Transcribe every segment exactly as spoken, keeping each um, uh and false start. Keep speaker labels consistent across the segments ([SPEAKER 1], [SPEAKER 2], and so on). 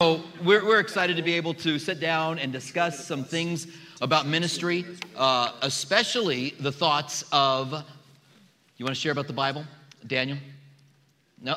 [SPEAKER 1] so we're, we're excited to be able to sit down and discuss some things about ministry, uh, especially the thoughts of, you want to share about the Bible, Daniel? No?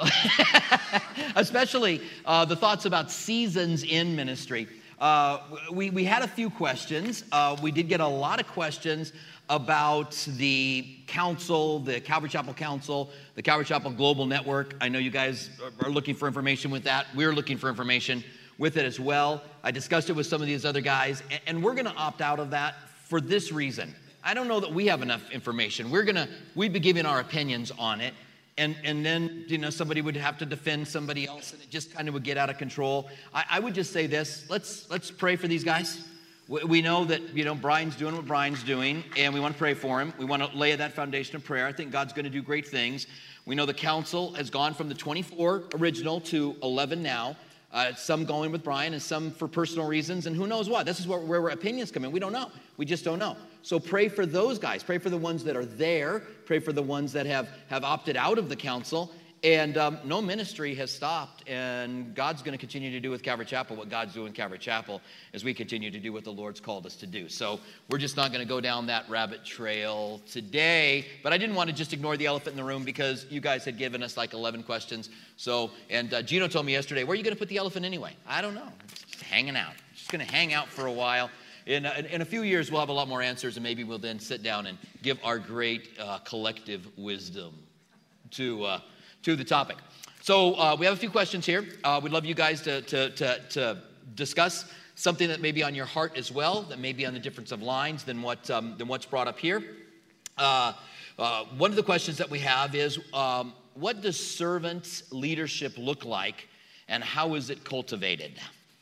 [SPEAKER 1] Especially uh, the thoughts about seasons in ministry. Uh, we, we had a few questions. Uh, we did get a lot of questions about the council, the Calvary Chapel Council, the Calvary Chapel Global Network. I know you guys are looking for information with that. We're looking for information with it as well. I discussed it with some of these other guys, and we're going to opt out of that for this reason. I don't know that we have enough information. We're going to, we'd be giving our opinions on it. And and then, you know, somebody would have to defend somebody else, and it just kind of would get out of control. I, I would just say this, let's let's pray for these guys. We, we know that, you know, Brian's doing what Brian's doing, and we want to pray for him. We want to lay that foundation of prayer. I think God's going to do great things. We know the council has gone from the twenty-four original to eleven now. Uh, some going with Brian and some for personal reasons, and who knows what. This is where, where our opinions come in. We don't know. We just don't know. So pray for those guys. Pray for the ones that are there. Pray for the ones that have, have opted out of the council. And um, no ministry has stopped, and God's going to continue to do with Calvary Chapel what God's doing in Calvary Chapel as we continue to do what the Lord's called us to do. So we're just not going to go down that rabbit trail today. But I didn't want to just ignore the elephant in the room because you guys had given us like eleven questions. So, and uh, Gino told me yesterday, where are you going to put the elephant anyway? I don't know. Just hanging out. Just going to hang out for a while. In, uh, in a few years, we'll have a lot more answers, and maybe we'll then sit down and give our great uh, collective wisdom to uh, to the topic. So uh, we have a few questions here. Uh, we'd love you guys to, to, to, to discuss something that may be on your heart as well, that may be on the difference of lines than, what, um, than what's brought up here. Uh, uh, one of the questions that we have is, um, what does servant leadership look like, and how is it cultivated?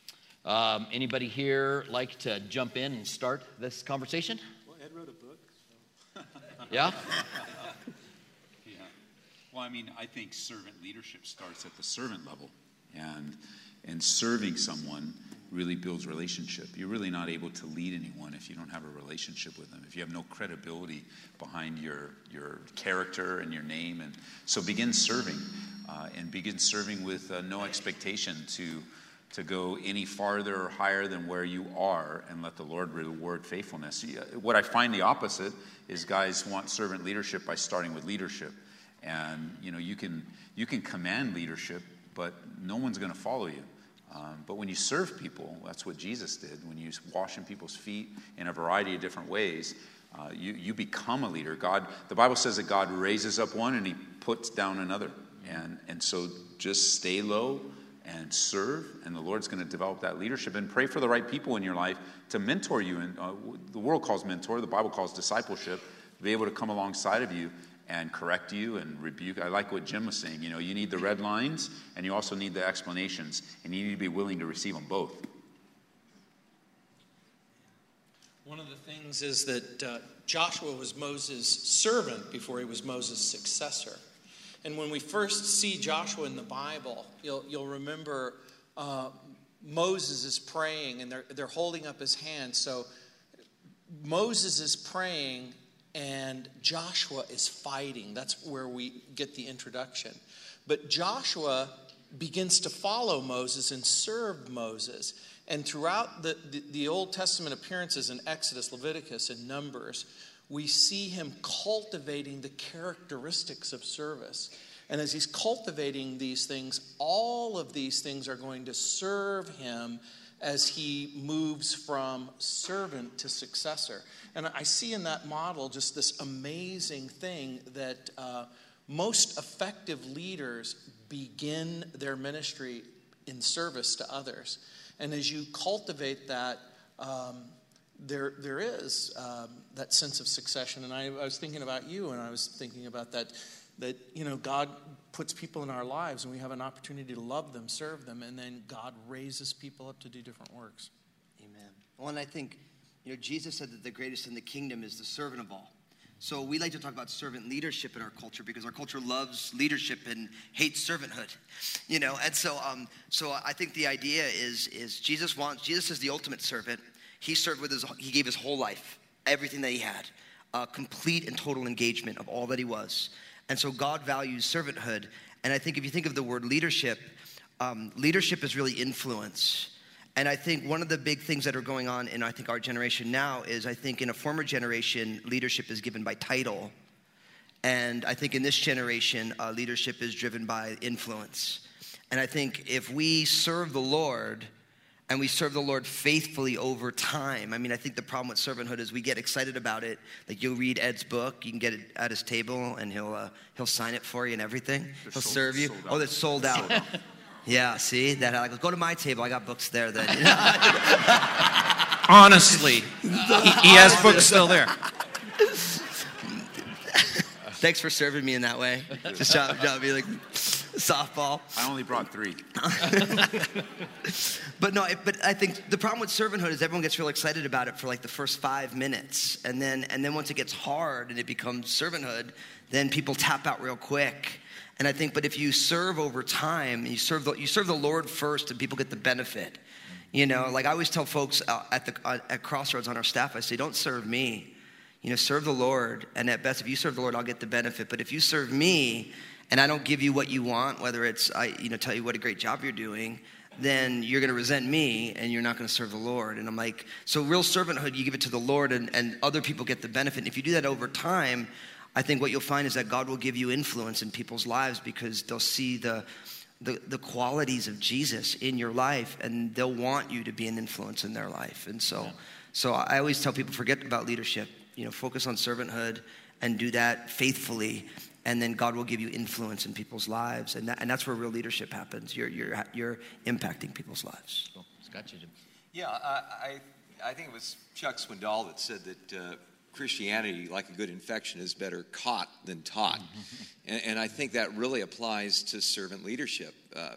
[SPEAKER 1] Um, anybody here like to jump in and start this conversation?
[SPEAKER 2] Well, Ed wrote a book. So.
[SPEAKER 1] Yeah?
[SPEAKER 2] Yeah. Well, I mean, I think servant leadership starts at the servant level. And, and serving someone really builds relationship. You're really not able to lead anyone if you don't have a relationship with them, if you have no credibility behind your, your character and your name. And so begin serving, uh, and begin serving with uh, no expectation to to go any farther or higher than where you are, and let the Lord reward faithfulness. What I find the opposite is guys want servant leadership by starting with leadership. And, you know, you can you can command leadership, but no one's going to follow you. Um, but when you serve people, that's what Jesus did. When you washing people's feet in a variety of different ways, uh, you, you become a leader. God, the Bible says that God raises up one and he puts down another. And, and so just stay low and serve, and the Lord's going to develop that leadership. And pray for the right people in your life to mentor you. And uh, the world calls mentor, the Bible calls discipleship, to be able to come alongside of you and correct you and rebuke. I like what Jim was saying. You know, you need the red lines, and you also need the explanations, and you need to be willing to receive them both.
[SPEAKER 3] One of the things is that uh, Joshua was Moses' servant before he was Moses' successor. And when we first see Joshua in the Bible, you'll you'll remember uh, Moses is praying, and they're they're holding up his hand. So Moses is praying, and Joshua is fighting. That's where we get the introduction. But Joshua begins to follow Moses and serve Moses. And throughout the, the, the Old Testament appearances in Exodus, Leviticus, and Numbers, we see him cultivating the characteristics of service. And as he's cultivating these things, all of these things are going to serve him as he moves from servant to successor. And I see in that model just this amazing thing that uh, most effective leaders begin their ministry in service to others. And as you cultivate that, um, There, there is um, that sense of succession. And I, I was thinking about you, and I was thinking about that, that, you know, God puts people in our lives, and we have an opportunity to love them, serve them, and then God raises people up to do different works.
[SPEAKER 4] Amen. Well, and I think, you know, Jesus said that the greatest in the kingdom is the servant of all. So we like to talk about servant leadership in our culture because our culture loves leadership and hates servanthood, you know. And so, um, so I think the idea is, is Jesus wants, Jesus is the ultimate servant. He served with his, he gave his whole life, everything that he had, uh, complete and total engagement of all that he was. And so God values servanthood. And I think if you think of the word leadership, um, leadership is really influence. And I think one of the big things that are going on in, I think, our generation now is, I think in a former generation, leadership is given by title. And I think in this generation, uh, leadership is driven by influence. And I think if we serve the Lord, and we serve the Lord faithfully over time. I mean, I think the problem with servanthood is we get excited about it. Like, you'll read Ed's book, you can get it at his table, and he'll uh, he'll sign it for you and everything.
[SPEAKER 2] They're
[SPEAKER 4] he'll
[SPEAKER 2] sold,
[SPEAKER 4] serve you.
[SPEAKER 2] sold
[SPEAKER 4] Oh, that's sold out. Sold out. Yeah, see that? I go to my table. I got books there. That you know?
[SPEAKER 3] Honestly, he, he has books still there.
[SPEAKER 4] Thanks for serving me in that way. Just trying to be like softball.
[SPEAKER 2] I only brought three.
[SPEAKER 4] But no, but I think the problem with servanthood is everyone gets real excited about it for like the first five minutes. And then and then once it gets hard and it becomes servanthood, then people tap out real quick. And I think, but if you serve over time, you serve the, you serve the Lord first and people get the benefit. You know, like I always tell folks uh, at the uh, at Crossroads on our staff, I say, don't serve me. You know, serve the Lord. And at best, if you serve the Lord, I'll get the benefit. But if you serve me and I don't give you what you want, whether it's, I, you know, tell you what a great job you're doing, then you're going to resent me and you're not going to serve the Lord. And I'm like, so real servanthood, you give it to the Lord and, and other people get the benefit. And if you do that over time, I think what you'll find is that God will give you influence in people's lives because they'll see the, the, the qualities of Jesus in your life and they'll want you to be an influence in their life. And so, yeah. so I always tell people, forget about leadership. You know, focus on servanthood and do that faithfully, and then God will give you influence in people's lives, and that, and that's where real leadership happens. You're you're you're impacting people's lives.
[SPEAKER 1] Cool. Got you, Jim.
[SPEAKER 5] Yeah, I, I I think it was Chuck Swindoll that said that uh, Christianity, like a good infection, is better caught than taught, and, and I think that really applies to servant leadership. Uh,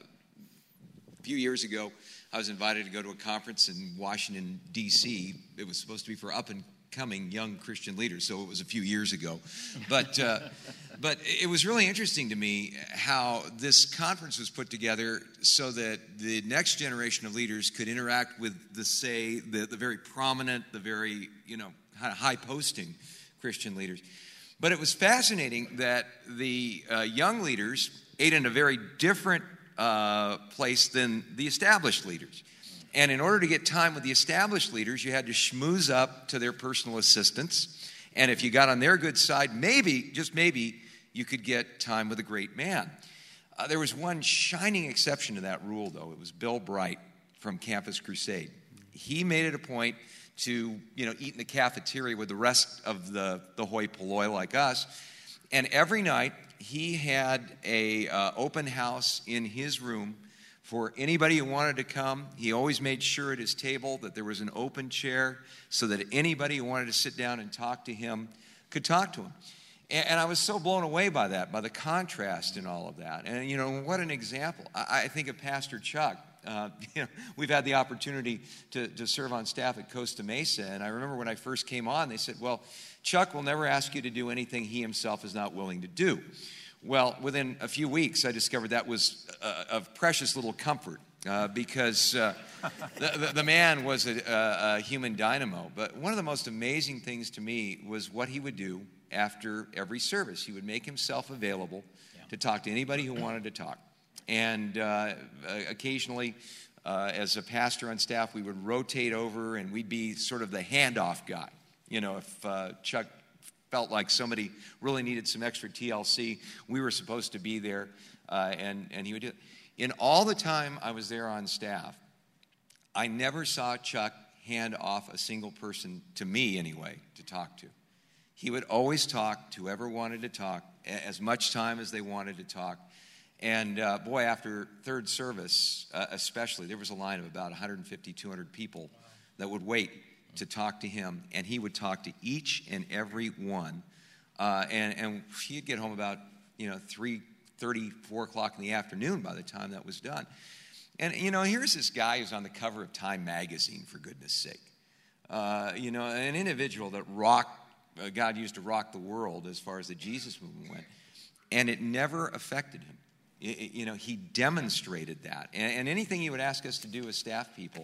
[SPEAKER 5] a few years ago, I was invited to go to a conference in Washington, D C It was supposed to be for up and coming young Christian leaders, so it was a few years ago. But uh, but it was really interesting to me how this conference was put together so that the next generation of leaders could interact with the, say, the, the very prominent, the very, you know, high-posting Christian leaders. But it was fascinating that the uh, young leaders ate in a very different uh, place than the established leaders. And in order to get time with the established leaders, you had to schmooze up to their personal assistants. And if you got on their good side, maybe, just maybe, you could get time with a great man. Uh, there was one shining exception to that rule, though. It was Bill Bright from Campus Crusade. He made it a point to, you know, eat in the cafeteria with the rest of the, the hoi polloi like us. And every night, he had a uh, open house in his room for anybody who wanted to come. He always made sure at his table that there was an open chair so that anybody who wanted to sit down and talk to him could talk to him. And, and I was so blown away by that, by the contrast in all of that. And, you know, what an example. I, I think of Pastor Chuck. Uh, you know, we've had the opportunity to, to serve on staff at Costa Mesa. And I remember when I first came on, they said, well, Chuck will never ask you to do anything he himself is not willing to do. Well, within a few weeks, I discovered that was uh, of precious little comfort uh, because uh, the, the, the man was a, a, a human dynamo. But one of the most amazing things to me was what he would do after every service. He would make himself available yeah. to talk to anybody who wanted to talk. And uh, occasionally, uh, as a pastor on staff, we would rotate over and we'd be sort of the handoff guy. You know, if uh, Chuck felt like somebody really needed some extra T L C, we were supposed to be there, uh, and, and he would do it. In all the time I was there on staff, I never saw Chuck hand off a single person, to me anyway, to talk to. He would always talk to whoever wanted to talk, as much time as they wanted to talk. And uh, boy, after third service, uh, especially, there was a line of about one hundred fifty, two hundred people that would wait to talk to him, and he would talk to each and every one. Uh, and, and he'd get home about, you know, three thirty, four o'clock in the afternoon by the time that was done. And, you know, here's this guy who's on the cover of Time magazine, for goodness sake. Uh, you know, an individual that rocked, uh, God used to rock the world as far as the Jesus movement went. And it never affected him. It, it, you know, he demonstrated that. And, and anything he would ask us to do as staff people,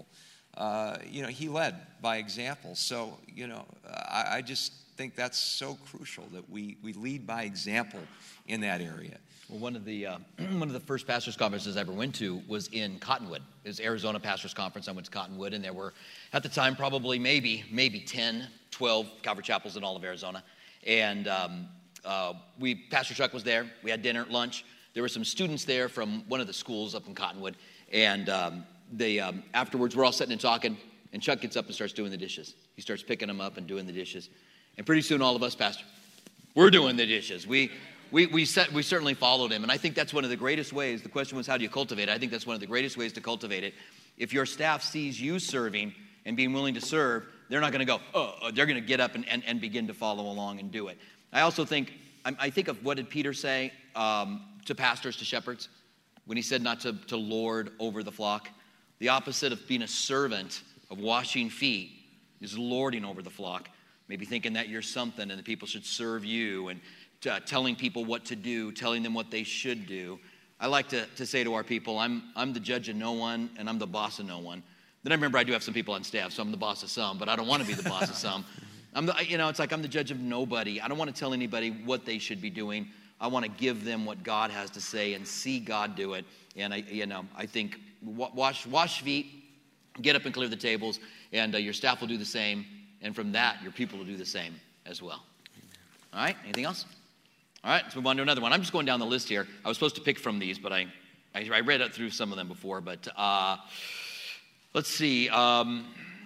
[SPEAKER 5] uh, you know, he led by example. So, you know, I, I just think that's so crucial that we, we lead by example in that area.
[SPEAKER 1] Well, one of the uh, one of the first pastors' conferences I ever went to was in Cottonwood. It was Arizona Pastors Conference. I went to Cottonwood, and there were, at the time, probably maybe maybe ten, twelve Calvary chapels in all of Arizona. And um, uh, we, Pastor Chuck was there. We had dinner, lunch. There were some students there from one of the schools up in Cottonwood, and um, they um, afterwards we're all sitting and talking. And Chuck gets up and starts doing the dishes. He starts picking them up and doing the dishes. And pretty soon, all of us, Pastor, we're doing the dishes. We. We we, set, we certainly followed him, and I think that's one of the greatest ways. The question was, how do you cultivate it? I think that's one of the greatest ways to cultivate it. If your staff sees you serving and being willing to serve, they're not going to go, oh, they're going to get up and, and, and begin to follow along and do it. I also think, I think of what did Peter say um, to pastors, to shepherds, when he said not to, to lord over the flock? The opposite of being a servant, of washing feet, is lording over the flock. Maybe thinking that you're something and the people should serve you, and Uh, telling people what to do, telling them what they should do. I like to, to say to our people, I'm I'm the judge of no one, and I'm the boss of no one. Then I remember I do have some people on staff, so I'm the boss of some, but I don't want to be the boss of some. I'm the, you know, it's like I'm the judge of nobody. I don't want to tell anybody what they should be doing. I want to give them what God has to say and see God do it. And I, you know, I think wash wash feet, get up and clear the tables, and uh, your staff will do the same. And from that, your people will do the same as well. All right, anything else? All right, let's move on to another one. I'm just going down the list here. I was supposed to pick from these, but I, I, I read it through some of them before. But uh, let's see. Um,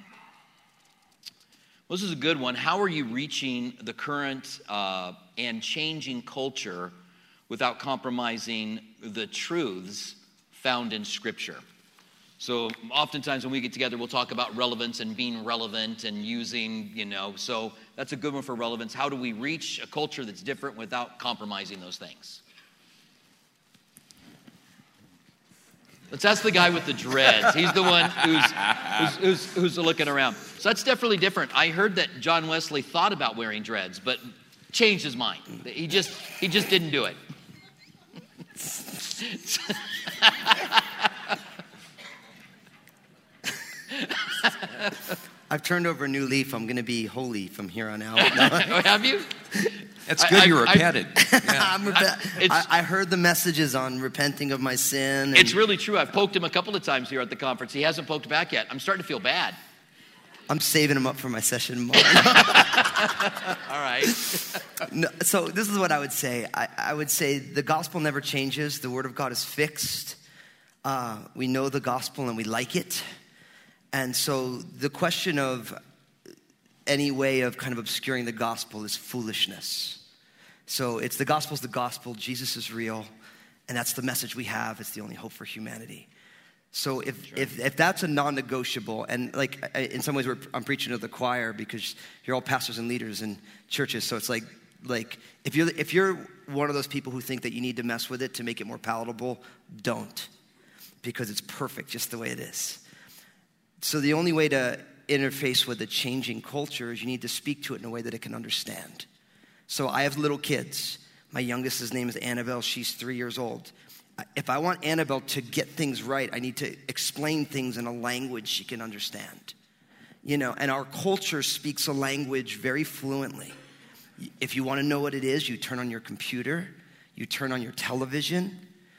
[SPEAKER 1] well, this is a good one. How are you reaching the current uh, and changing culture without compromising the truths found in Scripture? So oftentimes when we get together, we'll talk about relevance and being relevant and using, you know, so that's a good one for relevance. How do we reach a culture that's different without compromising those things? Let's ask the guy with the dreads. He's the one who's, who's, who's, who's looking around. So that's definitely different. I heard that John Wesley thought about wearing dreads, but changed his mind. He just, he just didn't do it.
[SPEAKER 4] I've turned over a new leaf. I'm going to be holy from here on out.
[SPEAKER 1] Have you?
[SPEAKER 5] That's good. I, you repented.
[SPEAKER 4] I, yeah. I'm repe- I, I heard the messages on repenting of my sin. And
[SPEAKER 1] it's really true. I've poked him a couple of times here at the conference. He hasn't poked back yet. I'm starting to feel bad.
[SPEAKER 4] I'm saving him up for my session tomorrow.
[SPEAKER 1] All right.
[SPEAKER 4] No, so this is what I would say. I, I would say the gospel never changes. The word of God is fixed. Uh, we know the gospel and we like it. And so the question of any way of kind of obscuring the gospel is foolishness. So it's the gospel's the gospel. Jesus is real. And that's the message we have. It's the only hope for humanity. So if sure. if, if that's a non-negotiable, and like in some ways we're, I'm preaching to the choir because you're all pastors and leaders in churches. So it's like like if you're if you're one of those people who think that you need to mess with it to make it more palatable, don't, because it's perfect just the way it is. So the only way to interface with a changing culture is you need to speak to it in a way that it can understand. So I have little kids. My youngest, his name is Annabelle. She's three years old. If I want Annabelle to get things right, I need to explain things in a language she can understand. You know, and our culture speaks a language very fluently. If you want to know what it is, you turn on your computer, you turn on your television.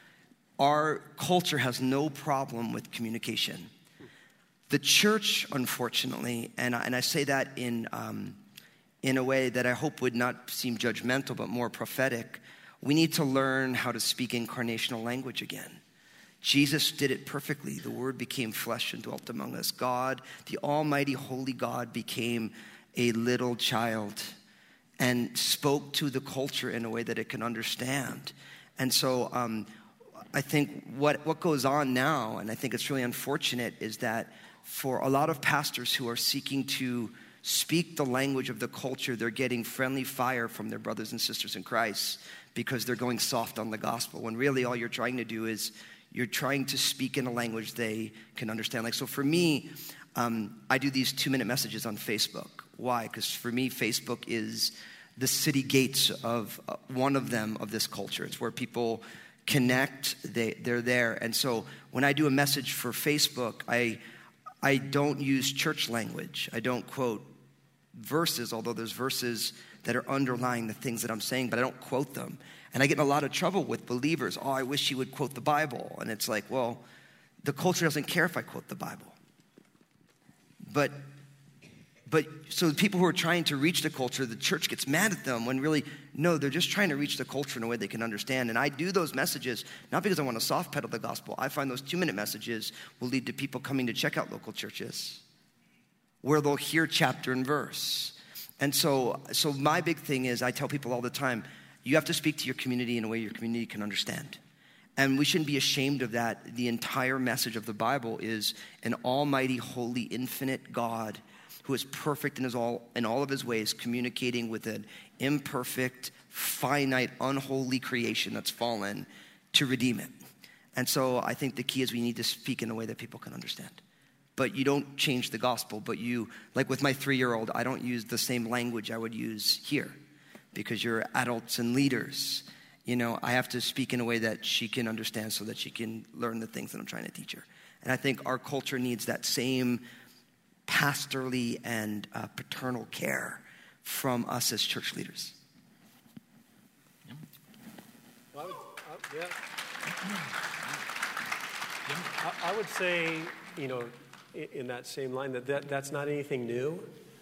[SPEAKER 4] Our culture has no problem with communication. The church, unfortunately, and I, and I say that in um, in a way that I hope would not seem judgmental, but more prophetic, we need to learn how to speak incarnational language again. Jesus did it perfectly. The Word became flesh and dwelt among us. God, the almighty, holy God, became a little child and spoke to the culture in a way that it can understand. And so um, I think what, what goes on now, and I think it's really unfortunate, is that for a lot of pastors who are seeking to speak the language of the culture, they're getting friendly fire from their brothers and sisters in Christ because they're going soft on the gospel, when really all you're trying to do is you're trying to speak in a language they can understand. Like, so for me, um, I do these two-minute messages on Facebook. Why? Because for me, Facebook is the city gates of uh, one of them of this culture. It's where people connect, they, they're there. And so when I do a message for Facebook, I I don't use church language. I don't quote verses, although there's verses that are underlying the things that I'm saying, but I don't quote them. And I get in a lot of trouble with believers. Oh, I wish you would quote the Bible. And it's like, well, the culture doesn't care if I quote the Bible. But, but so the people who are trying to reach the culture, the church gets mad at them when really, no, they're just trying to reach the culture in a way they can understand. And I do those messages, not because I want to soft pedal the gospel. I find those two-minute messages will lead to people coming to check out local churches where they'll hear chapter and verse. And so, so my big thing is I tell people all the time, you have to speak to your community in a way your community can understand. And we shouldn't be ashamed of that. The entire message of the Bible is an almighty, holy, infinite God who is perfect in his all in all of his ways, communicating with an imperfect, finite, unholy creation that's fallen to redeem it. And so I think the key is we need to speak in a way that people can understand. But you don't change the gospel, but you, like with my three-year-old, I don't use the same language I would use here because you're adults and leaders. You know, I have to speak in a way that she can understand so that she can learn the things that I'm trying to teach her. And I think our culture needs that same pastorally and uh, paternal care from us as church leaders.
[SPEAKER 6] Well, I would, uh, yeah. I, I would say, you know, in, in that same line, that, that that's not anything new.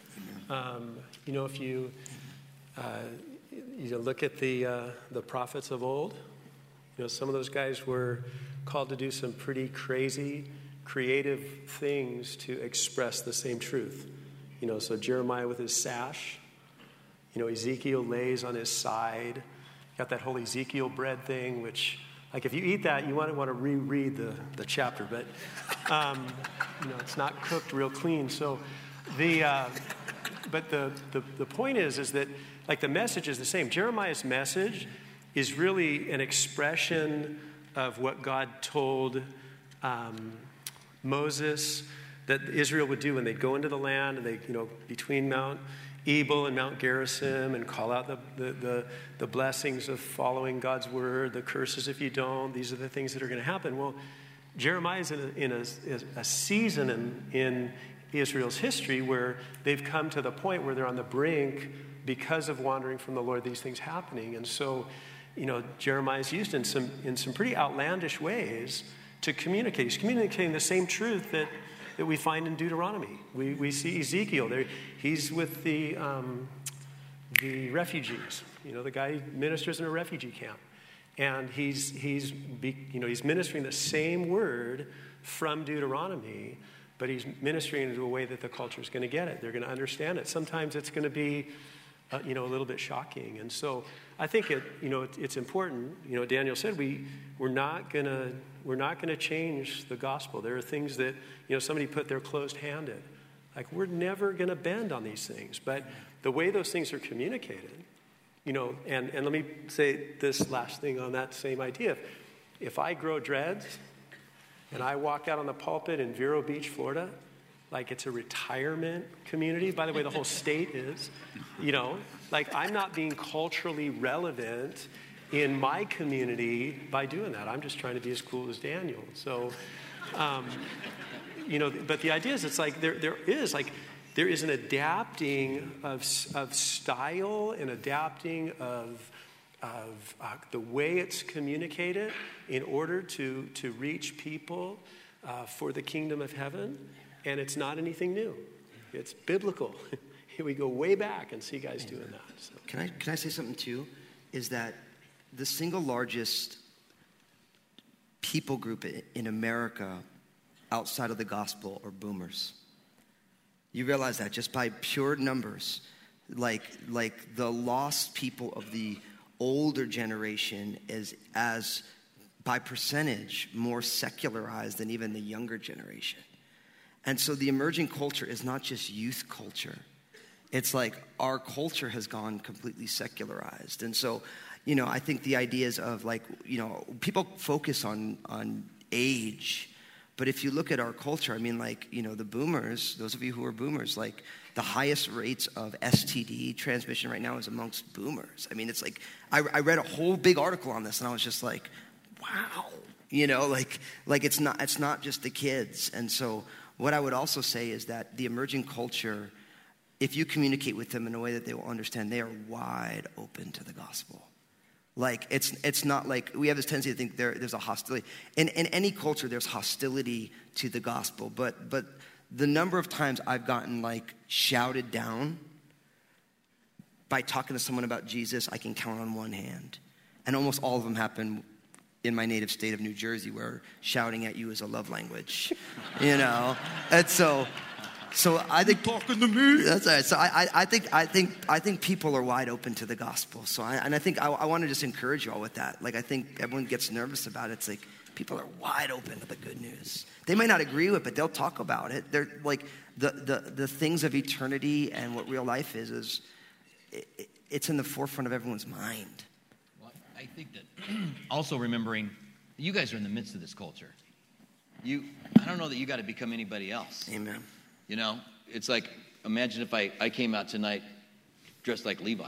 [SPEAKER 6] Um, you know, if you uh, you know, look at the uh, the prophets of old, you know, some of those guys were called to do some pretty crazy, creative things to express the same truth. You know, so Jeremiah with his sash, you know, Ezekiel lays on his side. Got that whole Ezekiel bread thing, which, like, if you eat that, you want to want to reread the, the chapter, but, um, you know, it's not cooked real clean. So the, uh, but the, the, the point is, is that, like, the message is the same. Jeremiah's message is really an expression of what God told um, Moses that Israel would do when they'd go into the land and they, you know, between Mount Ebal and Mount Gerizim, and call out the, the, the, the blessings of following God's word, the curses if you don't. These are the things that are going to happen. Well, Jeremiah's in a, in a, a season in, in Israel's history where they've come to the point where they're on the brink because of wandering from the Lord, these things happening. And so, you know, Jeremiah's used in some in some pretty outlandish ways to communicate. He's communicating the same truth that that we find in Deuteronomy. We we see Ezekiel there. He's with the um, the refugees. You know, the guy ministers in a refugee camp, and he's he's be, you know he's ministering the same word from Deuteronomy, but he's ministering it in a way that the culture is going to get it. They're going to understand it. Sometimes it's going to be, uh, you know, a little bit shocking. And so I think it you know it, it's important. You know, Daniel said we we're not going to. We're not going to change the gospel. There are things that, you know, somebody put their closed hand in. Like, we're never going to bend on these things. But the way those things are communicated, you know, and, and let me say this last thing on that same idea. If, if I grow dreads and I walk out on the pulpit in Vero Beach, Florida, like it's a retirement community. By the way, the whole state is, you know, like I'm not being culturally relevant in my community by doing that. I'm just trying to be as cool as Daniel. So, um, you know, but the idea is it's like there there is like there is an adapting of of style and adapting of of uh, the way it's communicated in order to to reach people uh, for the kingdom of heaven, and it's not anything new. It's biblical. We go way back and see guys doing that. So.
[SPEAKER 4] Can I can I say something too? Is that the single largest people group in America outside of the gospel are boomers. You realize that just by pure numbers, like like the lost people of the older generation is as by percentage more secularized than even the younger generation. And so the emerging culture is not just youth culture. It's like our culture has gone completely secularized. And so, you know, I think the ideas of like, you know, people focus on on age, but if you look at our culture, I mean, like, you know, the boomers, those of you who are boomers, like the highest rates of S T D transmission right now is amongst boomers. I mean, it's like, I, I read a whole big article on this and I was just like, wow, you know, like, like it's not, it's not just the kids. And so What I would also say is that the emerging culture, if you communicate with them in a way that they will understand, they are wide open to the gospel. Like, it's it's not like, we have this tendency to think there, there's a hostility. In, in any culture, there's hostility to the gospel. But but the number of times I've gotten, like, shouted down by talking to someone about Jesus, I can count on one hand. And almost all of them happen in my native state of New Jersey, where shouting at you is a love language, you know? And so... So I think talking to me. That's right. So I, I, I think I think I think people are wide open to the gospel. So I, and I think I, I want to just encourage you all with that. Like, I think everyone gets nervous about it. It's like people are wide open to the good news. They may not agree with it, but they'll talk about it. They're like the the, the things of eternity and what real life is is it, it's in the forefront of everyone's mind.
[SPEAKER 1] Well, I think that also remembering you guys are in the midst of this culture. You I don't know that you got to become anybody else.
[SPEAKER 4] Amen.
[SPEAKER 1] You know, it's like, imagine if I, I came out tonight dressed like Levi.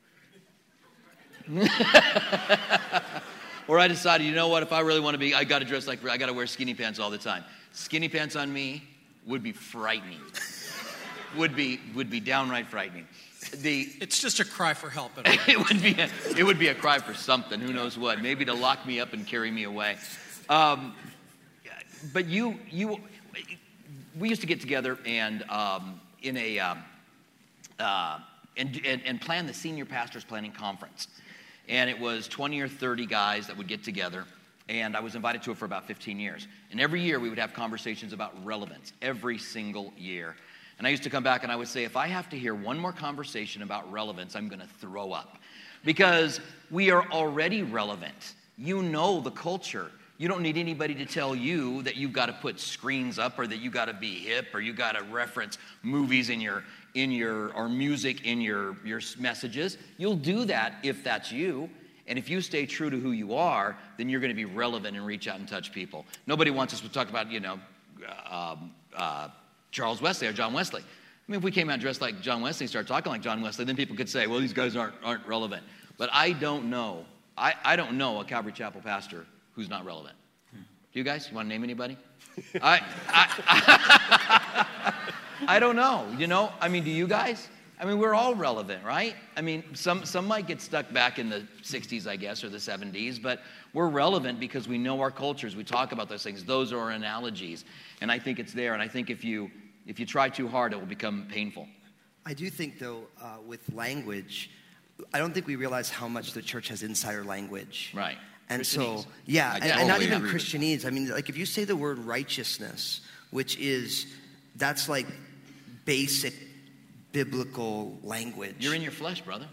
[SPEAKER 1] Or I decided, you know what, if I really want to be, I got to dress like, I got to wear skinny pants all the time. Skinny pants on me would be frightening. would be would be downright frightening. The
[SPEAKER 3] It's just a cry for help.
[SPEAKER 1] it would be a, it would be a cry for something, who knows what, maybe to lock me up and carry me away. Um, but you you. We used to get together and um, in a um, uh, and, and and plan the senior pastors planning conference, and it was twenty or thirty guys that would get together, and I was invited to it for about fifteen years. And every year we would have conversations about relevance, every single year. And I used to come back and I would say, if I have to hear one more conversation about relevance, I'm going to throw up, because we are already relevant. You know the culture. You don't need anybody to tell you that you've got to put screens up, or that you got to be hip, or you got to reference movies in your in your or music in your your messages. You'll do that if that's you. And if you stay true to who you are, then you're going to be relevant and reach out and touch people. Nobody wants us to talk about, you know, um, uh, Charles Wesley or John Wesley. I mean, if we came out dressed like John Wesley and started talking like John Wesley, then people could say, well, these guys aren't aren't relevant. But I don't know. I, I don't know a Calvary Chapel pastor who's not relevant. Do you guys? You want to name anybody? I, I, I don't know. You know, I mean, do you guys? I mean, we're all relevant, right? I mean, some some might get stuck back in the sixties, I guess, or the seventies, but we're relevant because we know our cultures. We talk about those things. Those are our analogies, and I think it's there. And I think if you if you try too hard, it will become painful.
[SPEAKER 4] I do think, though, uh, with language, I don't think we realize how much the church has insider language.
[SPEAKER 1] Right.
[SPEAKER 4] And
[SPEAKER 1] Christianese.
[SPEAKER 4] so, yeah,
[SPEAKER 5] I
[SPEAKER 4] and, and not
[SPEAKER 5] totally
[SPEAKER 4] even
[SPEAKER 5] agree.
[SPEAKER 4] Christianese. I mean, like, if you say the word righteousness, which is, that's like basic biblical language.
[SPEAKER 1] You're in your flesh, brother.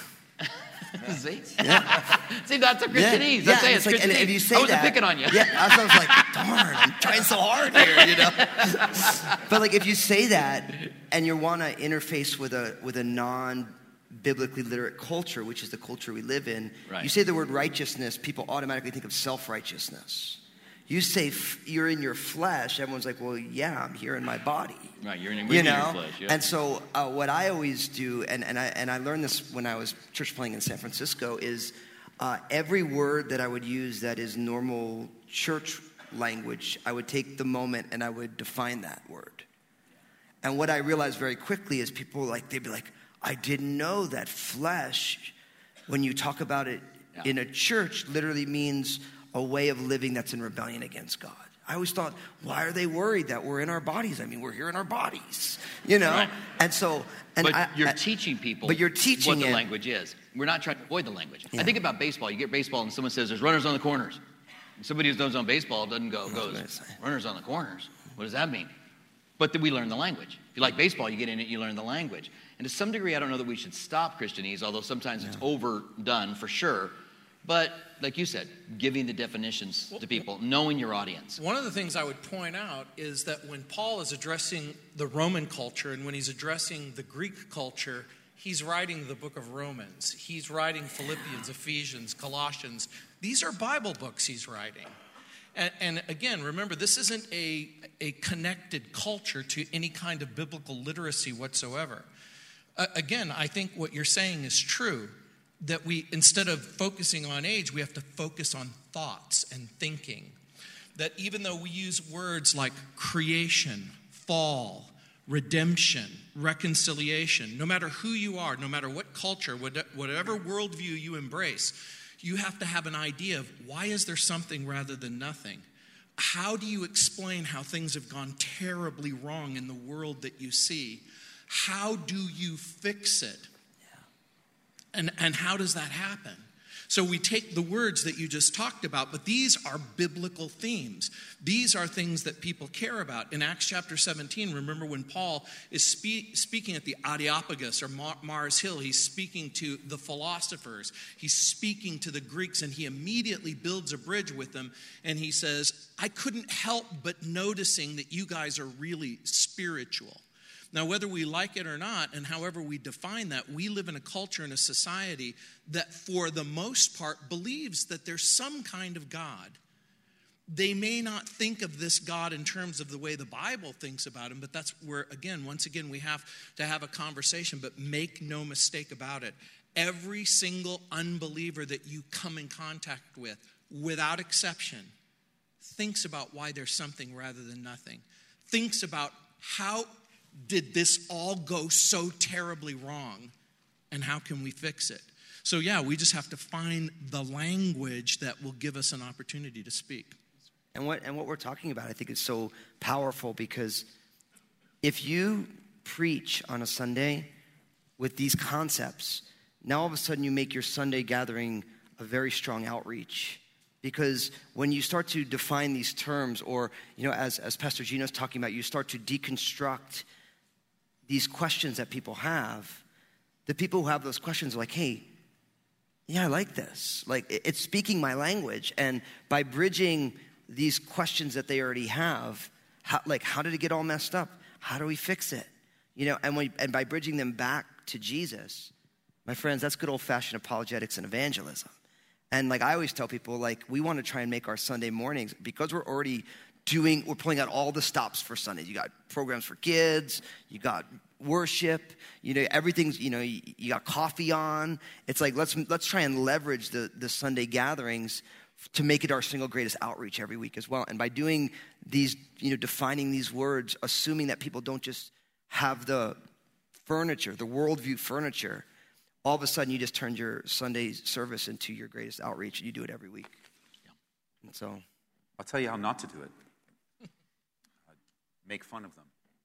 [SPEAKER 1] See?
[SPEAKER 4] Yeah.
[SPEAKER 1] See, that's a Christianese.
[SPEAKER 4] Yeah,
[SPEAKER 1] That's
[SPEAKER 4] yeah,
[SPEAKER 1] it.
[SPEAKER 4] it's
[SPEAKER 1] It's
[SPEAKER 4] like, and
[SPEAKER 1] Christianese.
[SPEAKER 4] if you say
[SPEAKER 1] I wasn't
[SPEAKER 4] that,
[SPEAKER 1] picking on you.
[SPEAKER 4] Yeah, I was like, darn, I'm trying so hard here, you know. But like, if you say that and you want to interface with a with a non-biblically literate culture, which is the culture we live in,
[SPEAKER 1] Right.
[SPEAKER 4] you say the word righteousness, people automatically think of self-righteousness. You say f- you're in your flesh, everyone's like, well, yeah, I'm here in my body.
[SPEAKER 1] Right, you're in,
[SPEAKER 4] You
[SPEAKER 1] in
[SPEAKER 4] know,
[SPEAKER 1] your flesh. Yeah.
[SPEAKER 4] and so uh, what I always do, and, and I and I learned this when I was church playing in San Francisco, is uh, every word that I would use that is normal church language, I would take the moment and I would define that word. And what I realized very quickly is people like they'd be like, I didn't know that flesh, when you talk about it
[SPEAKER 1] Yeah.
[SPEAKER 4] in a church, literally means a way of living that's in rebellion against God. I always thought, why are they worried that we're in our bodies? I mean, we're here in our bodies, you know?
[SPEAKER 1] Right.
[SPEAKER 4] And so, and
[SPEAKER 1] but
[SPEAKER 4] I,
[SPEAKER 1] you're
[SPEAKER 4] I,
[SPEAKER 1] teaching people
[SPEAKER 4] but you're teaching
[SPEAKER 1] what the
[SPEAKER 4] it.
[SPEAKER 1] language is. We're not trying to avoid the language.
[SPEAKER 4] Yeah.
[SPEAKER 1] I think about baseball. You get baseball and someone says there's runners on the corners. And somebody who knows on baseball doesn't go,
[SPEAKER 4] gonna
[SPEAKER 1] goes,
[SPEAKER 4] say.
[SPEAKER 1] runners on the corners. What does that mean? But then we learn the language. If you like baseball, you get in it, you learn the language. And to some degree, I don't know that we should stop Christianese, although sometimes it's overdone for sure. But like you said, giving the definitions to people, knowing your audience.
[SPEAKER 3] One of the things I would point out is that when Paul is addressing the Roman culture and when he's addressing the Greek culture, he's writing the book of Romans. He's writing Philippians, Ephesians, Colossians. These are Bible books he's writing. And, and again, remember, this isn't a, a connected culture to any kind of biblical literacy whatsoever. Uh, again, I think what you're saying is true. That we, instead of focusing on age, we have to focus on thoughts and thinking. That even though we use words like creation, fall, redemption, reconciliation. No matter who you are, no matter what culture, whatever worldview you embrace, you have to have an idea of why is there something rather than nothing? How do you explain how things have gone terribly wrong in the world that you see? How do you fix it? And, and how does that happen? So we take the words that you just talked about, but these are biblical themes. These are things that people care about. In Acts chapter seventeen, remember when Paul is spe- speaking at the Areopagus or Mar- Mars Hill, he's speaking to the philosophers. He's speaking to the Greeks, and he immediately builds a bridge with them. And he says, I couldn't help but noticing that you guys are really spiritual. Now, whether we like it or not, and however we define that, we live in a culture and a society that for the most part believes that there's some kind of God. They may not think of this God in terms of the way the Bible thinks about him, but that's where, again, once again, we have to have a conversation, but make no mistake about it. Every single unbeliever that you come in contact with, without exception, thinks about why there's something rather than nothing. Thinks about how did this all go so terribly wrong, and how can we fix it? So yeah, we just have to find the language that will give us an opportunity to speak.
[SPEAKER 4] And what and what we're talking about, I think, is so powerful, because if you preach on a Sunday with these concepts, now all of a sudden you make your Sunday gathering a very strong outreach. Because when you start to define these terms, or, you know, as, as Pastor Gino's talking about, you start to deconstruct these questions that people have, the people who have those questions are like, hey, yeah, I like this. Like, it's speaking my language. And by bridging these questions that they already have, how, like, how did it get all messed up? How do we fix it? You know, and, we, and by bridging them back to Jesus, my friends, that's good old-fashioned apologetics and evangelism. And like I always tell people, like, we want to try and make our Sunday mornings, because we're already doing, we're pulling out all the stops for Sunday. You got programs for kids, you got worship, you know, everything's, you know, you, you got coffee on. It's like, let's let's try and leverage the, the Sunday gatherings to make it our single greatest outreach every week as well. And by doing these, you know, defining these words, assuming that people don't just have the furniture, the worldview furniture, all of a sudden you just turned your Sunday service into your greatest outreach, and you do it every week. Yeah. And so
[SPEAKER 2] I'll tell you how not to do it. Uh, make fun of them.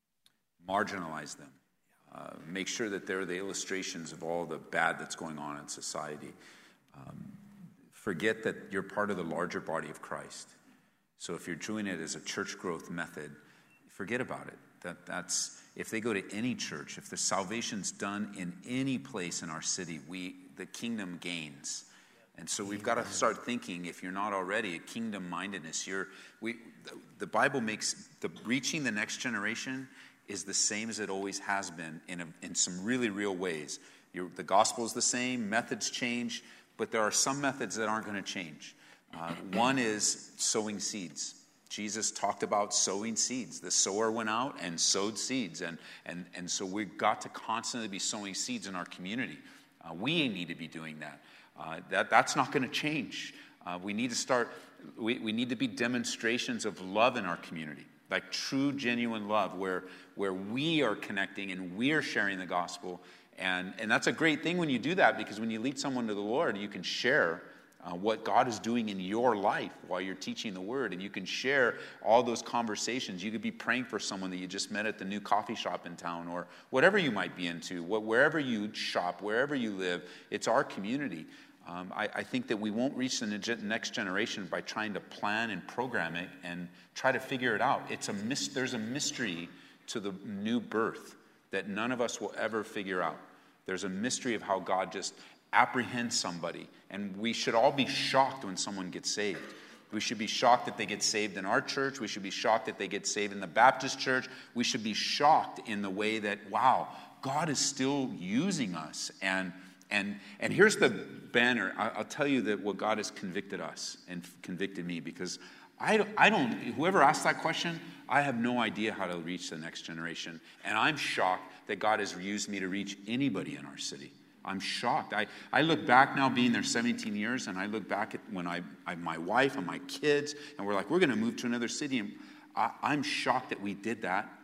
[SPEAKER 2] Marginalize them. Uh, make sure that they're the illustrations of all the bad that's going on in society. Um, forget that you're part of the larger body of Christ. So if you're doing it as a church growth method, forget about it. That that's if they go to any church, if the salvation's done in any place in our city, we the kingdom gains. And so we've got to start thinking, if you're not already, a kingdom mindedness. You're we the Bible makes the reaching the next generation is the same as it always has been in a, in some really real ways. You're, the gospel is the same, methods change, but there are some methods that aren't going to change. Uh, one is sowing seeds. Jesus talked about sowing seeds. The sower went out and sowed seeds. And, and, and so we've got to constantly be sowing seeds in our community. Uh, we need to be doing that. Uh, that that's not going to change. Uh, we need to start, we, we need to be demonstrations of love in our community, like true, genuine love, where, where we are connecting and we are sharing the gospel. And, and that's a great thing when you do that, because when you lead someone to the Lord, you can share Uh, what God is doing in your life while you're teaching the word, and you can share all those conversations. You could be praying for someone that you just met at the new coffee shop in town, or whatever you might be into, what, wherever you shop, wherever you live. It's our community. Um, I, I think that we won't reach the next generation by trying to plan and program it and try to figure it out. It's a mis- there's a mystery to the new birth that none of us will ever figure out. There's a mystery of how God just apprehend somebody, and we should all be shocked when someone gets saved. We should be shocked that they get saved in our church. We should be shocked that they get saved in the Baptist church. We should be shocked in the way that, wow, God is still using us. And and and here's the banner. I'll tell you that what God has convicted us and convicted me, because I don't, I don't, whoever asked that question, I have no idea how to reach the next generation. And I'm shocked that God has used me to reach anybody in our city. I'm shocked. I, I look back now, being there seventeen years, and I look back at when I, I my wife and my kids, and we're like, we're going to move to another city. And I, I'm shocked that we did that.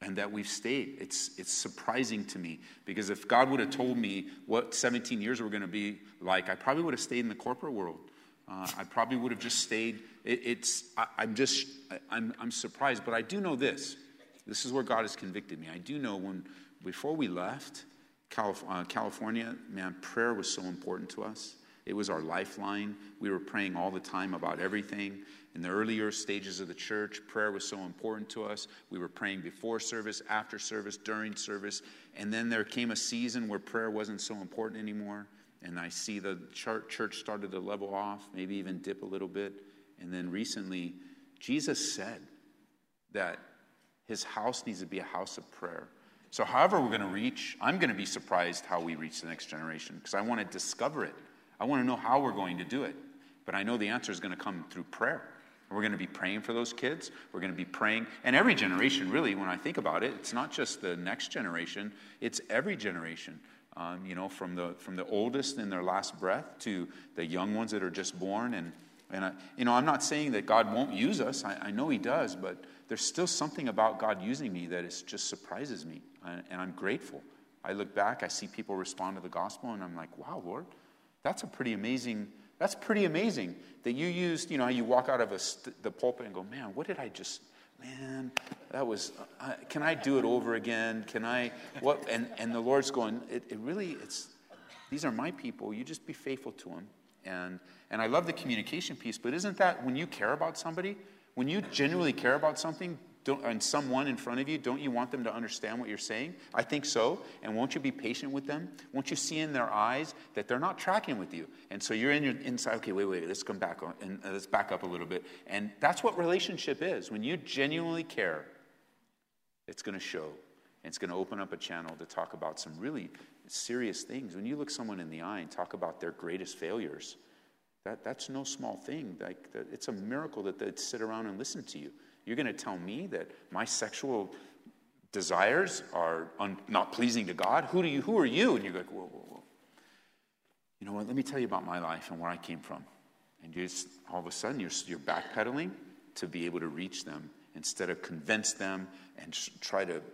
[SPEAKER 2] and that we've stayed. It's it's surprising to me, because if God would have told me what seventeen years were going to be like, I probably would have stayed in the corporate world. Uh, I probably would have just stayed. It, it's I, I'm just I, I'm I'm surprised, but I do know this. This is where God has convicted me. I do know when before we left Calif- uh, California, man, prayer was so important to us. It was our lifeline. We were praying all the time about everything. In the earlier stages of the church, prayer was so important to us. We were praying before service, after service, during service. And then there came a season where prayer wasn't so important anymore. And I see the church started to level off, maybe even dip a little bit. And then recently, Jesus said that his house needs to be a house of prayer. So however we're going to reach, I'm going to be surprised how we reach the next generation, because I want to discover it. I want to know how we're going to do it. But I know the answer is going to come through prayer. We're going to be praying for those kids. We're going to be praying. And every generation, really, when I think about it, it's not just the next generation. It's every generation, um, you know, from the from the oldest in their last breath to the young ones that are just born. And, and I, you know, I'm not saying that God won't use us. I, I know he does. But there's still something about God using me that is, just surprises me. And I'm grateful. I look back, I see people respond to the gospel, and I'm like, wow, Lord, that's a pretty amazing That's pretty amazing that you used, you know, how you walk out of a st- the pulpit and go, man, what did I just, man, that was, uh, can I do it over again? Can I, what? And, and the Lord's going, it, it really, it's, these are my people. You just be faithful to them. And, and I love the communication piece, but isn't that when you care about somebody, when you genuinely care about something, Don't, and someone in front of you, don't you want them to understand what you're saying? I think so. And won't you be patient with them? Won't you see in their eyes that they're not tracking with you? And so you're in your inside, okay, wait, wait, let's come back on, and uh, let's back up a little bit. And that's what relationship is. When you genuinely care, it's going to show. And it's going to open up a channel to talk about some really serious things. When you look someone in the eye and talk about their greatest failures, that, that's no small thing. Like that, it's a miracle that they'd sit around and listen to you. You're going to tell me that my sexual desires are un- not pleasing to God? Who do you? Who are you? And you're like, whoa, whoa, whoa. You know what? Let me tell you about my life and where I came from. And you just, all of a sudden, you're, you're backpedaling to be able to reach them instead of convince them and sh- try to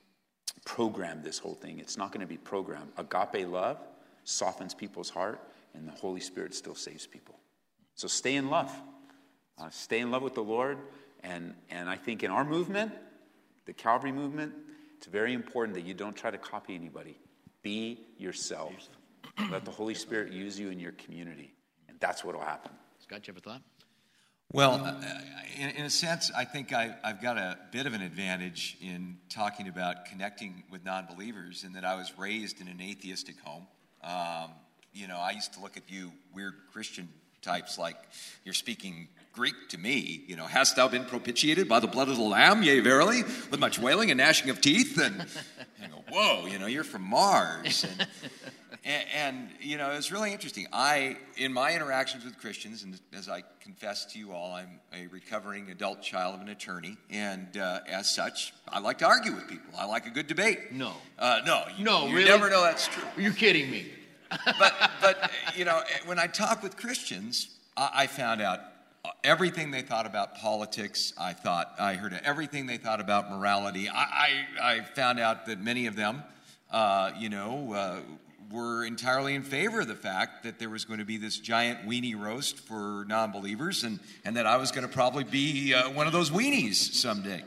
[SPEAKER 2] program this whole thing. It's not going to be programmed. Agape love softens people's heart, and the Holy Spirit still saves people. So stay in love. Uh, stay in love with the Lord. And and I think in our movement, the Calvary movement, it's very important that you don't try to copy anybody. Be yourself. Let the Holy Spirit use you in your community. And that's what will happen.
[SPEAKER 1] Scott, you have a thought?
[SPEAKER 5] Well, uh, in, in a sense, I think I, I've got a bit of an advantage in talking about connecting with non-believers in that I was raised in an atheistic home. Um, you know, I used to look at you weird Christian types like you're speaking Greek to me, you know, hast thou been propitiated by the blood of the Lamb, yea, verily, with much wailing and gnashing of teeth? And I go, whoa, you know, you're from Mars. And, and, and, you know, it was really interesting. I, in my interactions with Christians, and as I confess to you all, I'm a recovering adult child of an attorney. And uh, as such, I like to argue with people. I like a good debate.
[SPEAKER 1] No.
[SPEAKER 5] Uh, no. You,
[SPEAKER 1] no,
[SPEAKER 5] you
[SPEAKER 1] really?
[SPEAKER 5] never know that's true.
[SPEAKER 1] Are you kidding me?
[SPEAKER 5] but, but, you know, when I talk with Christians, I, I found out everything they thought about politics. I thought I heard everything they thought about morality. I, I, I found out that many of them, uh, you know, uh, were entirely in favor of the fact that there was going to be this giant weenie roast for non-believers, and, and that I was going to probably be uh, one of those weenies someday.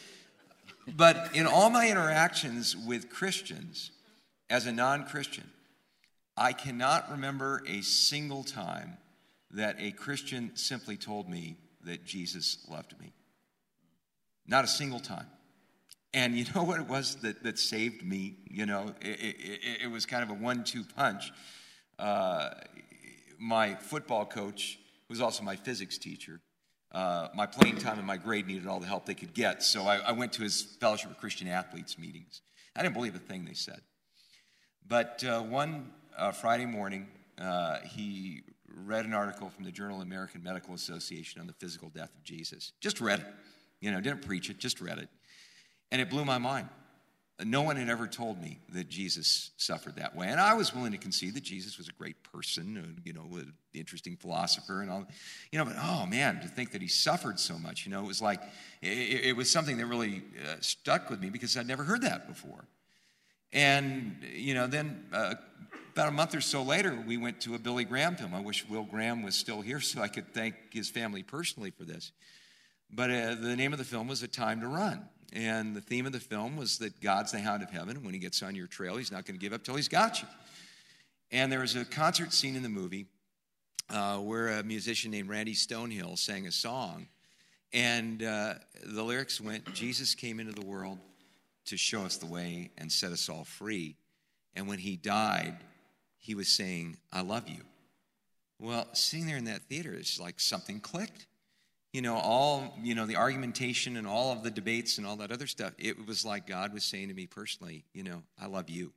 [SPEAKER 5] But in all my interactions with Christians, as a non-Christian, I cannot remember a single time that a Christian simply told me that Jesus loved me. Not a single time. And you know what it was that, that saved me? You know, it, it, it was kind of a one two punch. Uh, my football coach, who was also my physics teacher, uh, my playing time and my grade needed all the help they could get. So I, I went to his Fellowship of Christian Athletes meetings. I didn't believe a thing they said. But uh, one uh, Friday morning, uh, he read an article from the Journal of the American Medical Association on the physical death of Jesus. Just read it. You know, didn't preach it, just read it. And it blew my mind. no one had ever told me that Jesus suffered that way. And I was willing to concede that Jesus was a great person, uh, you know, an interesting philosopher and all, you know, but oh man, to think that he suffered so much, you know, it was like, it, it was something that really uh, stuck with me because I'd never heard that before. And, you know, then uh, about a month or so later, we went to a Billy Graham film. I wish Will Graham was still here so I could thank his family personally for this. But uh, the name of the film was A Time to Run. And the theme of the film was that God's the hound of heaven. When he gets on your trail, he's not going to give up till he's got you. And there was a concert scene in the movie uh, where a musician named Randy Stonehill sang a song. And uh, the lyrics went, Jesus came into the world to show us the way and set us all free. And when he died, he was saying, I love you. Well, sitting there in that theater, it's like something clicked. You know, all, you know, the argumentation and all of the debates and all that other stuff, it was like God was saying to me personally, you know, I love you.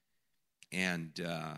[SPEAKER 5] And uh,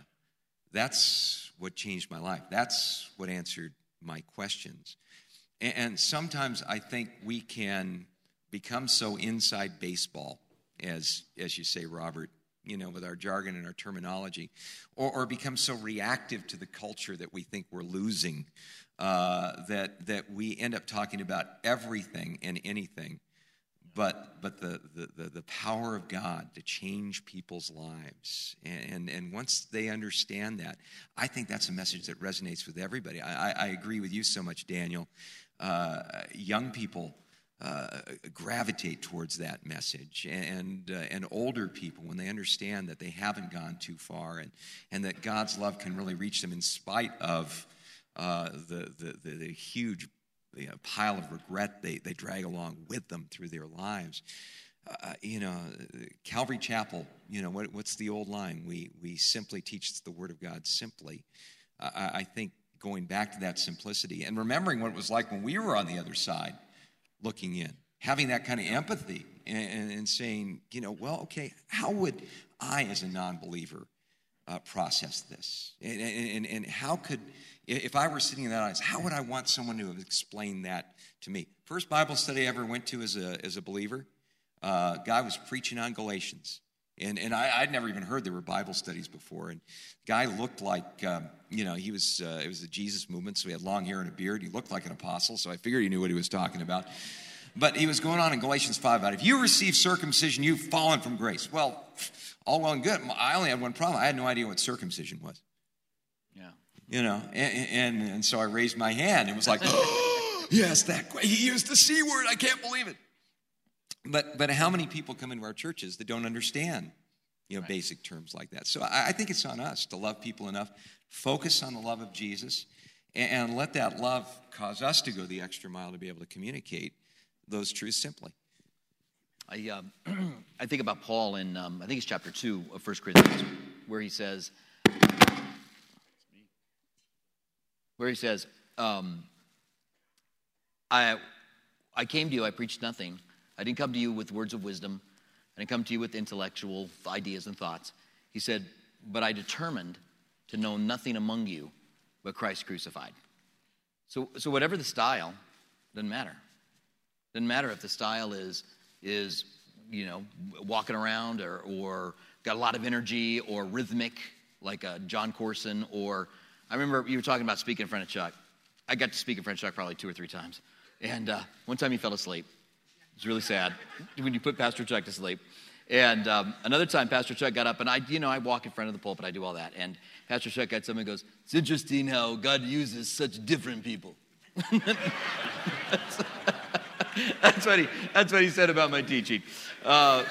[SPEAKER 5] that's what changed my life. That's what answered my questions. And, and sometimes I think we can become so inside baseball, as as you say, Robert, you know, with our jargon and our terminology, or, or become so reactive to the culture that we think we're losing, uh, that that we end up talking about everything and anything, but but the the, the, the power of God to change people's lives. And, and and once they understand that, I think that's a message that resonates with everybody. I, I, I agree with you so much, Daniel. Uh, young people Uh, gravitate towards that message, and uh, and older people, when they understand that they haven't gone too far, and and that God's love can really reach them in spite of uh, the, the the the huge you know, pile of regret they they drag along with them through their lives. Uh, you know, Calvary Chapel. You know, what, what's the old line? We we simply teach the Word of God simply. Uh, I, I think going back to that simplicity and remembering what it was like when we were on the other side, looking in, having that kind of empathy and, and, and saying, you know, well, okay, how would I as a non-believer uh, process this? And, and, and how could, if I were sitting in that audience, how would I want someone to have explained that to me? First Bible study I ever went to as a, as a believer, uh, guy was preaching on Galatians. And and I, I'd never even heard there were Bible studies before. And the guy looked like, um, you know, he was, uh, it was the Jesus movement, so he had long hair and a beard. He looked like an apostle, so I figured he knew what he was talking about. But he was going on in Galatians five about, if you receive circumcision, you've fallen from grace. Well, all well and good. I only had one problem. I had no idea what circumcision was.
[SPEAKER 1] Yeah.
[SPEAKER 5] You know, and, and, and so I raised my hand. It was like, oh, yes, that, he used the C word. I can't believe it. But but how many people come into our churches that don't understand, you know, right. basic terms like that? So I, I think it's on us to love people enough, focus on the love of Jesus, and, and let that love cause us to go the extra mile to be able to communicate those truths simply.
[SPEAKER 1] I uh, I think about Paul in um, I think it's chapter two of First Corinthians, where he says, where he says, um, I I came to you, I preached nothing. I didn't come to you with words of wisdom. I didn't come to you with intellectual ideas and thoughts. He said, but I determined to know nothing among you but Christ crucified. So, so whatever the style, doesn't matter. Doesn't matter if the style is, is you know, walking around or, or got a lot of energy or rhythmic, like a John Corson, or I remember you were talking about speaking in front of Chuck. I got to speak in front of Chuck probably two or three times. And uh, one time he fell asleep. It was really sad when you put Pastor Chuck to sleep. And um, another time, Pastor Chuck got up, and I, you know, I walk in front of the pulpit, I do all that. And Pastor Chuck got something and goes, it's interesting how God uses such different people. that's, that's, what he, that's what he said about my teaching. Uh,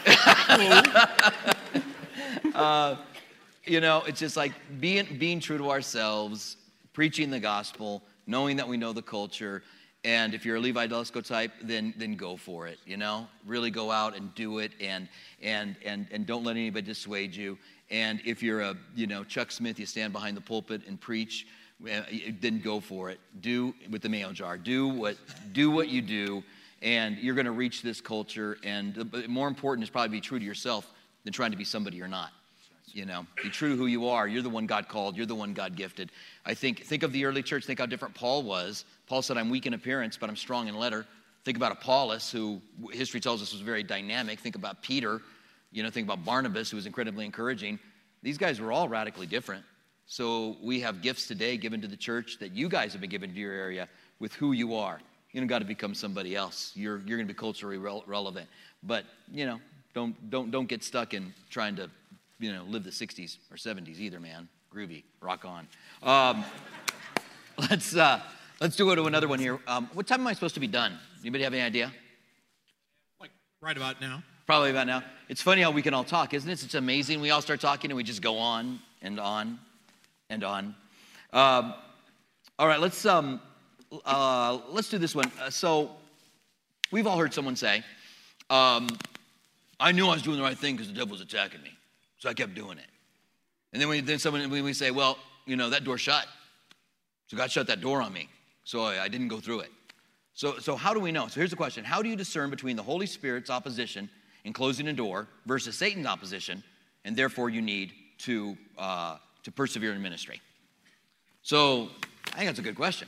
[SPEAKER 1] uh, you know, it's just like being, being true to ourselves, preaching the gospel, knowing that we know the culture. And if you're a Levi Delisco type, then then go for it, you know? Really go out and do it, and and and and don't let anybody dissuade you. And if you're a, you know, Chuck Smith, you stand behind the pulpit and preach, then go for it. Do with the mayo jar. Do what do what you do, and you're going to reach this culture. And the, more important is probably be true to yourself than trying to be somebody you're not. You know, be true to who you are. You're the one God called. You're the one God gifted. I think, think of the early church. Think how different Paul was. Paul said, I'm weak in appearance, but I'm strong in letter. Think about Apollos, who history tells us was very dynamic. Think about Peter, You know, think about Barnabas, who was incredibly encouraging. These guys were all radically different. So we have gifts today given to the church that you guys have been given to your area with who you are. You don't got to become somebody else. You're you're going to be culturally re- relevant. But, you know, don't don't don't get stuck in trying to, you know, live the sixties or seventies either, man. Groovy, rock on. Um, let's uh, let's do go to another one here. Um, what time am I supposed to be done? Anybody have any idea?
[SPEAKER 7] Like right about now.
[SPEAKER 1] Probably about now. It's funny how we can all talk, isn't it? It's amazing. We all start talking and we just go on and on and on. Um, all right, let's um, uh, let's do this one. Uh, so we've all heard someone say, um, "I knew I was doing the right thing because the devil was attacking me, so I kept doing it." And then we then someone we, we say, "Well, you know that door shut, so God shut that door on me, so I, I didn't go through it." So so how do we know? So here's the question: how do you discern between the Holy Spirit's opposition in closing a door versus Satan's opposition, and therefore you need to uh, to persevere in ministry? So I think that's a good question.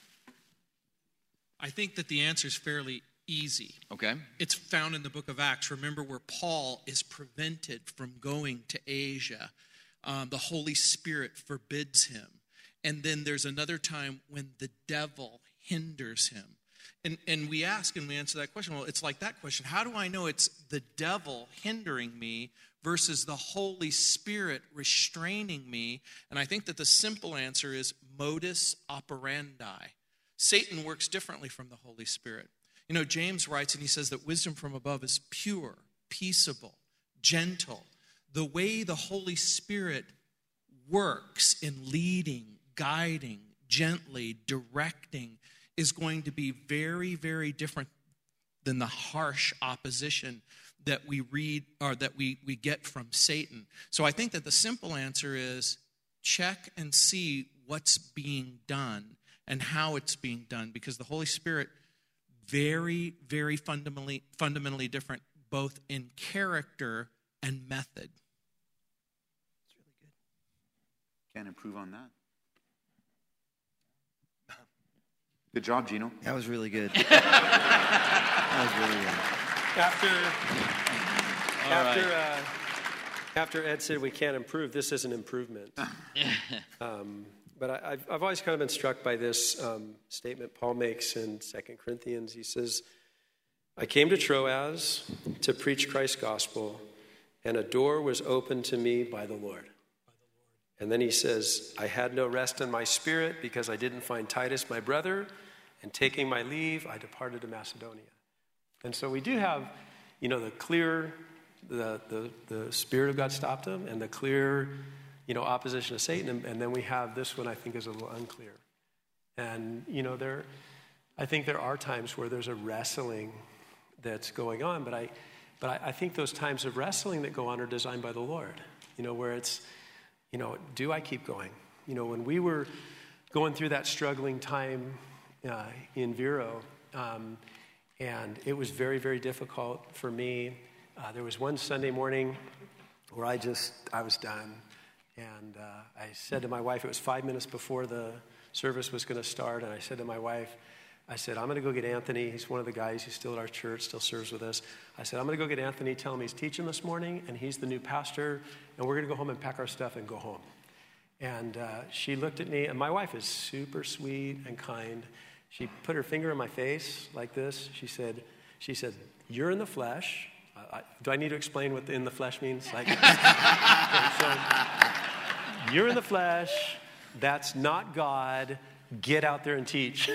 [SPEAKER 7] I think that the answer is fairly easy.
[SPEAKER 1] Okay.
[SPEAKER 7] It's found in the book of Acts. Remember where Paul is prevented from going to Asia. Um, the Holy Spirit forbids him. And then there's another time when the devil hinders him. And and we ask and we answer that question. Well, it's like that question. How do I know it's the devil hindering me versus the Holy Spirit restraining me? And I think that the simple answer is modus operandi. Satan works differently from the Holy Spirit. You know, James writes and he says that wisdom from above is pure, peaceable, gentle. The way the Holy Spirit works in leading, guiding, gently, directing is going to be very, very different than the harsh opposition that we read or that we, we get from Satan. So I think that the simple answer is check and see what's being done and how it's being done, because the Holy Spirit, very, very fundamentally, fundamentally different, both in character and method.
[SPEAKER 2] It's really good. Can't improve on that. Good job, Gino.
[SPEAKER 4] That was really good. That was really good.
[SPEAKER 6] After,
[SPEAKER 1] All
[SPEAKER 6] after,
[SPEAKER 1] right.
[SPEAKER 6] uh, after Ed said we can't improve, this is an improvement. um, but I, I've, I've always kind of been struck by this um, statement Paul makes in Second Corinthians. He says, I came to Troas to preach Christ's gospel, and a door was opened to me by the Lord. And then he says, I had no rest in my spirit because I didn't find Titus, my brother, and taking my leave, I departed to Macedonia. And so we do have, you know, the clear, the the, the Spirit of God stopped him, and the clear, you know, opposition of Satan. And, and then we have this one I think is a little unclear. And, you know, there, I think there are times where there's a wrestling that's going on, but I, but I, I think those times of wrestling that go on are designed by the Lord, you know, where it's, you know, do I keep going? You know, when we were going through that struggling time uh, in Vero, um, and it was very, very difficult for me. Uh, there was one Sunday morning where I just, I was done. And uh, I said to my wife, it was five minutes before the service was going to start, and I said to my wife, I said, I'm going to go get Anthony. He's one of the guys who's still at our church, still serves with us. I said, I'm going to go get Anthony, tell him he's teaching this morning, and he's the new pastor, and we're going to go home and pack our stuff and go home. And uh, she looked at me, and my wife is super sweet and kind. She put her finger in my face like this. She said, she said, you're in the flesh. Uh, I, do I need to explain what the in the flesh means? Like, okay, so, you're in the flesh. That's not God. Get out there and teach.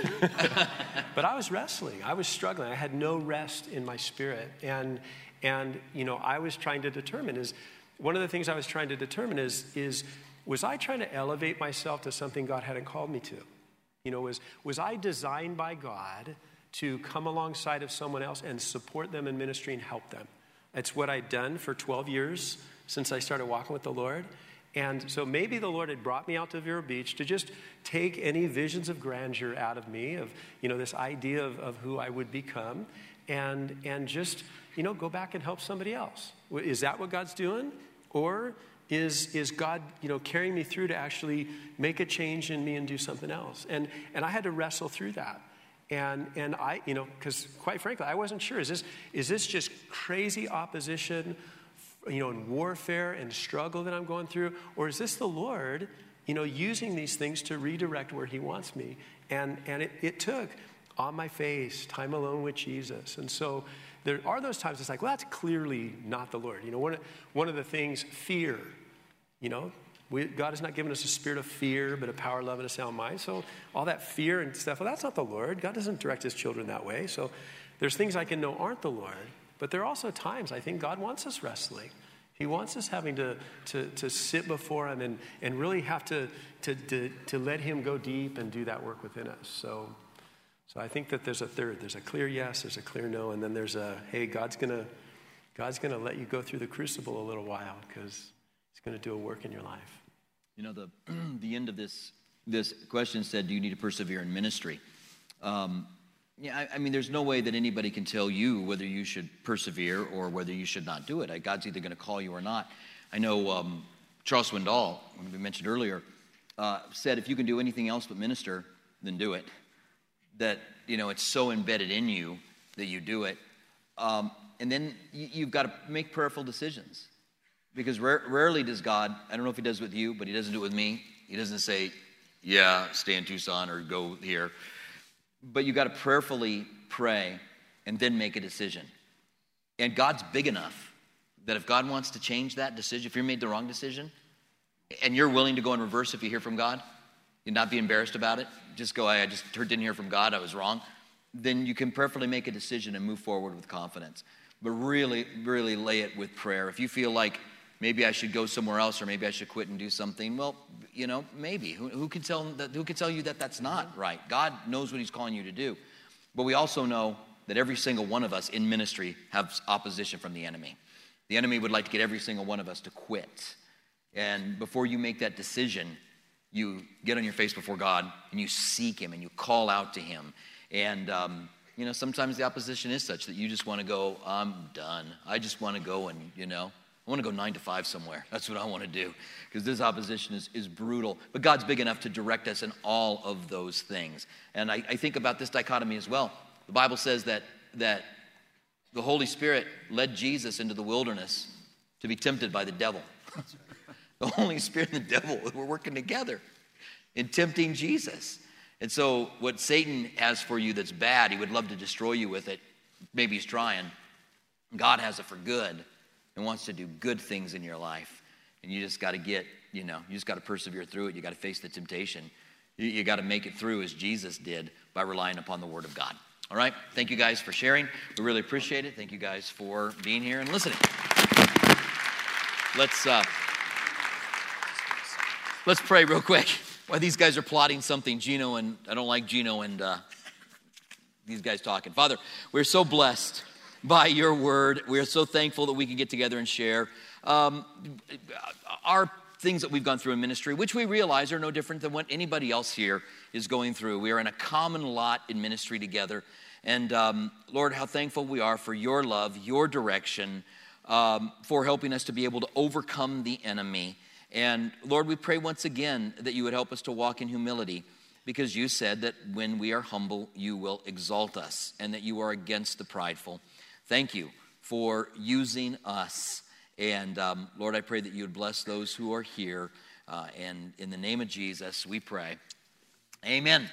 [SPEAKER 6] But I was wrestling. I was struggling. I had no rest in my spirit. And, and you know, I was trying to determine is, one of the things I was trying to determine is, is was I trying to elevate myself to something God hadn't called me to? You know, was, was I designed by God to come alongside of someone else and support them in ministry and help them? It's what I'd done for twelve years since I started walking with the Lord. And so maybe the Lord had brought me out to Vero Beach to just take any visions of grandeur out of me, of, you know, this idea of, of who I would become, and and just, you know, go back and help somebody else. Is that what God's doing? Or is is God, you know, carrying me through to actually make a change in me and do something else? And and I had to wrestle through that. And and I, you know, because quite frankly, I wasn't sure. Is this is this just crazy opposition you know, in warfare and struggle that I'm going through? Or is this the Lord, you know, using these things to redirect where he wants me? And, and it, it took on my face, time alone with Jesus. And so there are those times it's like, well, that's clearly not the Lord. You know, one of, one of the things, fear, you know, we, God has not given us a spirit of fear, but a power, love, and a sound mind. So all that fear and stuff, well, that's not the Lord. God doesn't direct his children that way. So there's things I can know aren't the Lord. But there are also times I think God wants us wrestling. He wants us having to to, to sit before him and, and really have to, to, to, to let him go deep and do that work within us. So so I think that there's a third. There's a clear yes, there's a clear no, and then there's a, hey, God's gonna God's gonna let you go through the crucible a little while because he's gonna do a work in your life.
[SPEAKER 1] You know, the the end of this this question said, do you need to persevere in ministry? Um, yeah, I, I mean, there's no way that anybody can tell you whether you should persevere or whether you should not do it. God's either going to call you or not. I know um, Charles Swindoll, we mentioned earlier, uh, said if you can do anything else but minister, then do it. That, you know, it's so embedded in you that you do it. Um, and then you, you've got to make prayerful decisions. Because rare, rarely does God, I don't know if he does it with you, but he doesn't do it with me. He doesn't say, yeah, stay in Tucson or go here. But you got to prayerfully pray and then make a decision. And God's big enough that if God wants to change that decision, if you made the wrong decision, and you're willing to go in reverse if you hear from God, and not be embarrassed about it, just go, I just didn't hear from God, I was wrong, then you can prayerfully make a decision and move forward with confidence. But really, really lay it with prayer. If you feel like maybe I should go somewhere else or maybe I should quit and do something, well, you know, maybe. Who, who, can tell that, who can tell you that that's not right? God knows what he's calling you to do. But we also know that every single one of us in ministry has opposition from the enemy. The enemy would like to get every single one of us to quit. And before you make that decision, you get on your face before God and you seek him and you call out to him. And, um, you know, sometimes the opposition is such that you just want to go, I'm done. I just want to go and, you know, I want to go nine to five somewhere. That's what I want to do because this opposition is, is brutal. But God's big enough to direct us in all of those things. And I, I think about this dichotomy as well. The Bible says that, that the Holy Spirit led Jesus into the wilderness to be tempted by the devil. The Holy Spirit and the devil were working together in tempting Jesus. And so what Satan has for you that's bad, he would love to destroy you with it. Maybe he's trying. God has it for good and wants to do good things in your life. And you just got to get, you know, you just got to persevere through it. You got to face the temptation. You, you got to make it through as Jesus did by relying upon the Word of God. All right? Thank you guys for sharing. We really appreciate it. Thank you guys for being here and listening. Let's, uh, let's pray real quick. While these guys are plotting something, Gino and, I don't like Gino and uh, these guys talking. Father, we're so blessed by your word. We are so thankful that we can get together and share um, our things that we've gone through in ministry, which we realize are no different than what anybody else here is going through. We are in a common lot in ministry together. And um, Lord, how thankful we are for your love, your direction, um, for helping us to be able to overcome the enemy. And Lord, we pray once again that you would help us to walk in humility, because you said that when we are humble, you will exalt us and that you are against the prideful. Thank you for using us. And um, Lord, I pray that you would bless those who are here. Uh, and in the name of Jesus, we pray. Amen.